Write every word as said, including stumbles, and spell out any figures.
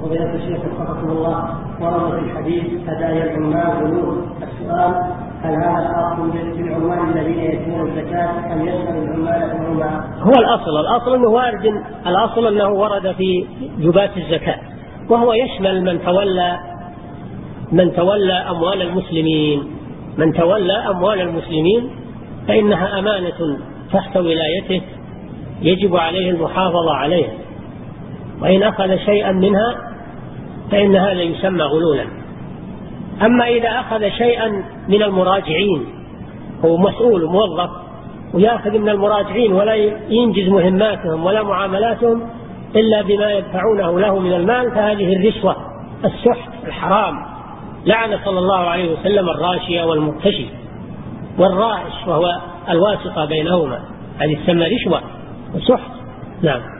فضيلة الشيخ وفقكم الله، ورد في الحديث هدايا العمال غلول. السؤال: هل هذا خاص بالعمال الذين يدفعون الزكاة أم يشمل العمال عموما؟ هو الأصل الأصل أنه وارد، الأصل أنه ورد في جبات الزكاة، وهو يشمل من تولى من تولى أموال المسلمين من تولى أموال المسلمين فإنها أمانة تحت ولايته يجب عليه المحافظة عليها، وإن أخذ شيئا منها فإن هذا يسمى غلولا. أما إذا أخذ شيئا من المراجعين، هو مسؤول موظف ويأخذ من المراجعين ولا ينجز مهماتهم ولا معاملاتهم إلا بما يدفعونه له من المال، فهذه الرشوة السحت الحرام. لعن صلى الله عليه وسلم الراشية والمرتشي والرائش، وهو الواسطة بينهما، هذه تسمى رشوة وسحت. نعم.